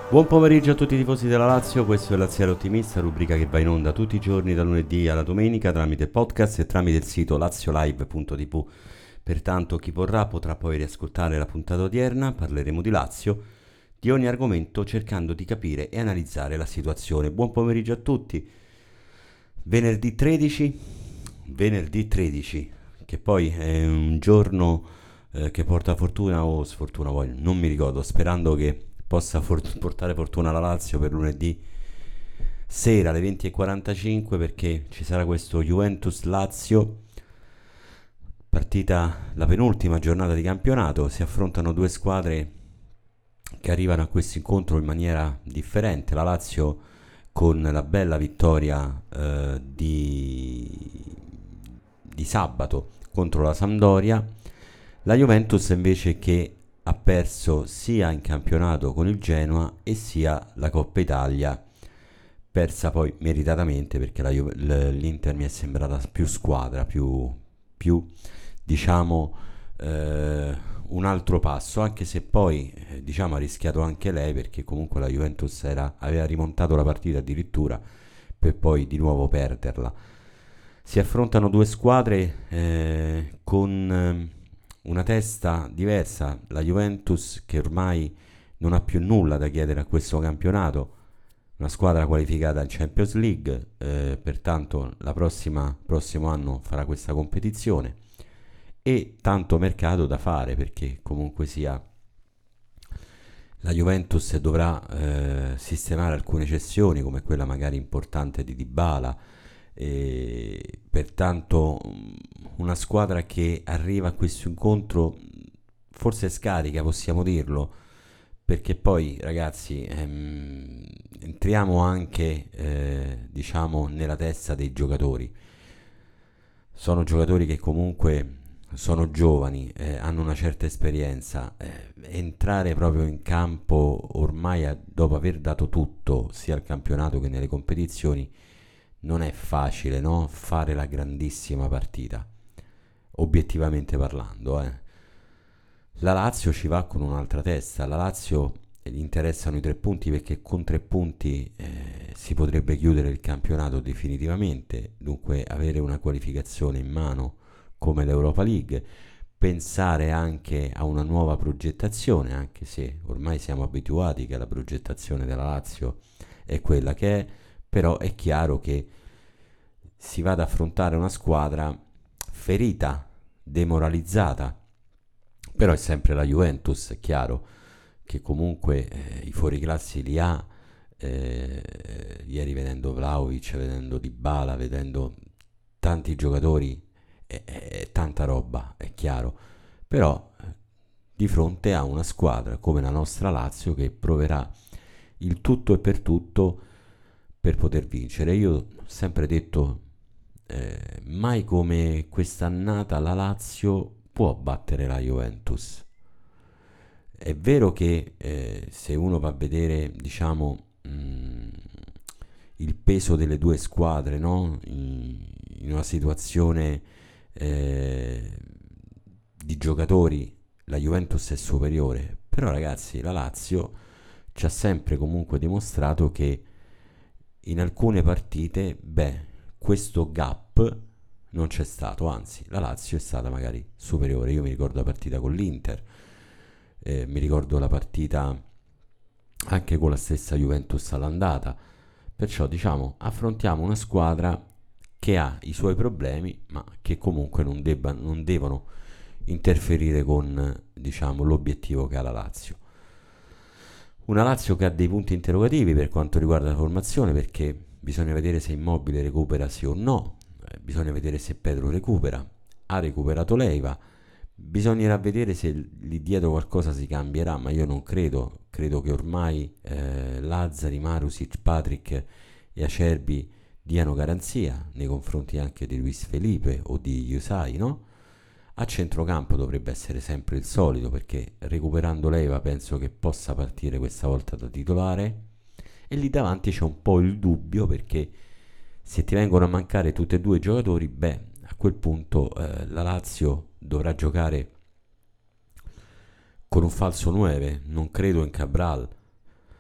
Buon pomeriggio a tutti i tifosi della Lazio, questo è Laziale Ottimista, rubrica che va in onda tutti i giorni da lunedì alla domenica tramite podcast e tramite il sito laziolive.tv. Pertanto chi vorrà potrà poi riascoltare la puntata odierna, parleremo di Lazio, di ogni argomento cercando di capire e analizzare la situazione. Buon pomeriggio a tutti, venerdì 13, che poi è un giorno che porta fortuna o sfortuna, poi non mi ricordo, sperando che possa portare fortuna alla Lazio per lunedì sera alle 20:45, perché ci sarà questo Juventus-Lazio, partita, la penultima giornata di campionato. Si affrontano due squadre che arrivano a questo incontro in maniera differente. La Lazio con la bella vittoria di sabato contro la Sampdoria, la Juventus invece che ha perso sia in campionato con il Genoa e sia la Coppa Italia, persa poi meritatamente perché l'Inter mi è sembrata più squadra, più diciamo un altro passo, anche se poi diciamo ha rischiato anche lei, perché comunque la Juventus aveva rimontato la partita addirittura per poi di nuovo perderla. Si affrontano due squadre con una testa diversa. La Juventus, che ormai non ha più nulla da chiedere a questo campionato, una squadra qualificata in Champions League, pertanto prossimo anno farà questa competizione, e tanto mercato da fare, perché comunque sia la Juventus dovrà sistemare alcune cessioni, come quella magari importante di Dybala, e pertanto una squadra che arriva a questo incontro forse scarica, possiamo dirlo, perché poi ragazzi entriamo anche diciamo nella testa dei giocatori. Sono giocatori che comunque sono giovani, hanno una certa esperienza. Entrare proprio in campo ormai dopo aver dato tutto sia al campionato che nelle competizioni non è facile, no? Fare la grandissima partita, obiettivamente parlando. La Lazio ci va con un'altra testa. La Lazio gli interessano i 3 punti, perché con 3 punti si potrebbe chiudere il campionato definitivamente, dunque avere una qualificazione in mano come l'Europa League, pensare anche a una nuova progettazione, anche se ormai siamo abituati che la progettazione della Lazio è quella che è, però è chiaro che si va ad affrontare una squadra ferita, demoralizzata, però è sempre la Juventus, è chiaro che comunque i fuoriclassi li ha. Ieri vedendo Vlahovic, vedendo Dybala, vedendo tanti giocatori, è tanta roba, è chiaro, però di fronte a una squadra come la nostra Lazio che proverà il tutto e per tutto per poter vincere. Io ho sempre detto mai come quest'annata la Lazio può battere la Juventus. È vero che se uno va a vedere, diciamo, il peso delle due squadre, no? In una situazione di giocatori, la Juventus è superiore, però ragazzi la Lazio ci ha sempre comunque dimostrato che in alcune partite, questo gap non c'è stato, anzi la Lazio è stata magari superiore. Io mi ricordo la partita con l'Inter, mi ricordo la partita anche con la stessa Juventus all'andata, perciò diciamo affrontiamo una squadra che ha i suoi problemi, ma che comunque non devono interferire con, diciamo, l'obiettivo che ha la Lazio. Una Lazio che ha dei punti interrogativi per quanto riguarda la formazione, perché bisogna vedere se Immobile recupera sì o no, bisogna vedere se Pedro recupera, ha recuperato Leiva, bisognerà vedere se lì dietro qualcosa si cambierà, ma io non credo. Credo che ormai Lazzari, Marusic, Patrick e Acerbi diano garanzia nei confronti anche di Luis Felipe o di Yusai, no? A centrocampo dovrebbe essere sempre il solito, perché recuperando Leiva penso che possa partire questa volta da titolare, e lì davanti c'è un po' il dubbio, perché se ti vengono a mancare tutti e due i giocatori, a quel punto la Lazio dovrà giocare con un falso 9. Non credo in Cabral,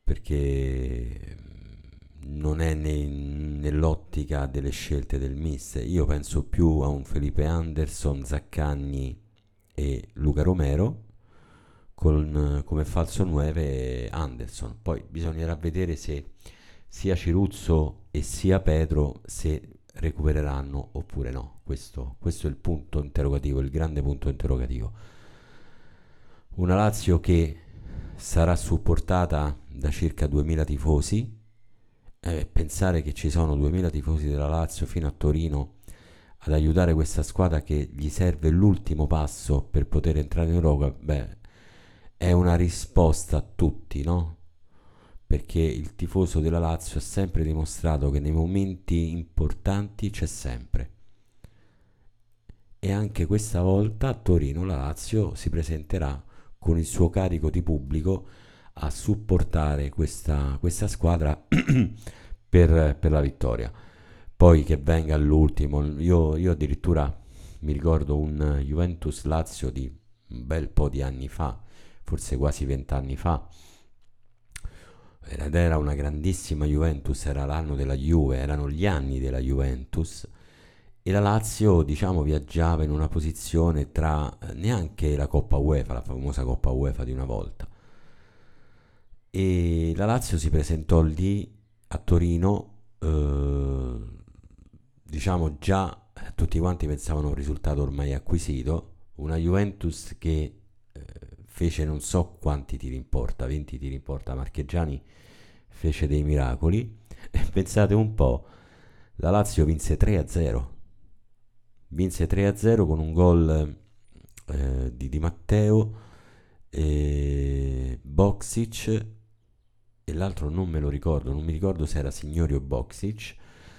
perché non è nell'ottica delle scelte del mister. Io penso più a un Felipe Anderson, Zaccagni e Luca Romero con come falso 9 Anderson. Poi bisognerà vedere se sia Ciruzzo e sia Pedro se recupereranno oppure no. Questo è il punto interrogativo, il grande punto interrogativo. Una Lazio che sarà supportata da circa 2000 tifosi. Pensare che ci sono 2000 tifosi della Lazio fino a Torino ad aiutare questa squadra che gli serve l'ultimo passo per poter entrare in Europa, beh, è una risposta a tutti, no? Perché il tifoso della Lazio ha sempre dimostrato che nei momenti importanti c'è sempre. E anche questa volta a Torino la Lazio si presenterà con il suo carico di pubblico a supportare questa squadra per la vittoria. Poi che venga all'ultimo, io addirittura mi ricordo un Juventus Lazio di un bel po' di anni fa, forse quasi 20 anni fa, ed era una grandissima Juventus, era l'anno della Juve, erano gli anni della Juventus, e la Lazio, diciamo, viaggiava in una posizione tra neanche la Coppa UEFA, la famosa Coppa UEFA di una volta. E la Lazio si presentò lì a Torino, diciamo già tutti quanti pensavano a un risultato ormai acquisito, una Juventus che fece non so quanti tiri in porta, 20 tiri in porta, Marchegiani fece dei miracoli, e pensate un po', la Lazio vinse 3-0, vinse 3-0 con un gol di Di Matteo, Boksic e l'altro non me lo ricordo, non mi ricordo se era Signori o Boksic,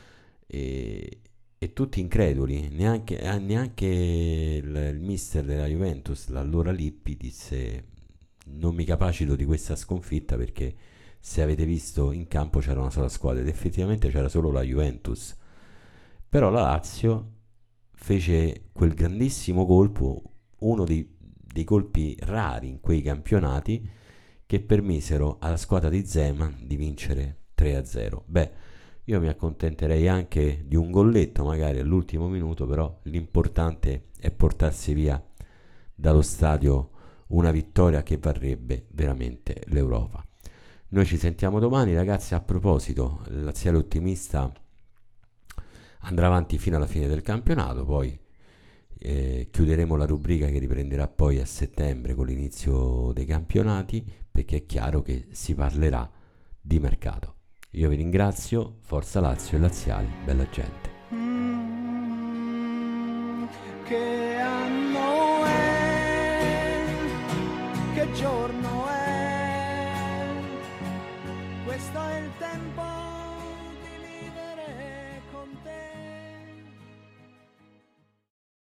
e tutti increduli, neanche il mister della Juventus, l'allora Lippi, disse non mi capacito di questa sconfitta perché se avete visto in campo c'era una sola squadra ed effettivamente c'era solo la Juventus. Però la Lazio fece quel grandissimo colpo, uno dei colpi rari in quei campionati che permisero alla squadra di Zeman di vincere 3-0. Beh, io mi accontenterei anche di un golletto magari all'ultimo minuto, però l'importante è portarsi via dallo stadio una vittoria che varrebbe veramente l'Europa. Noi ci sentiamo domani, ragazzi. A proposito, il Laziale Ottimista andrà avanti fino alla fine del campionato, poi chiuderemo la rubrica che riprenderà poi a settembre con l'inizio dei campionati, perché è chiaro che si parlerà di mercato. Io vi ringrazio, forza Lazio e Laziali, bella gente. Che anno è? Che giorno è? Questo è il tempo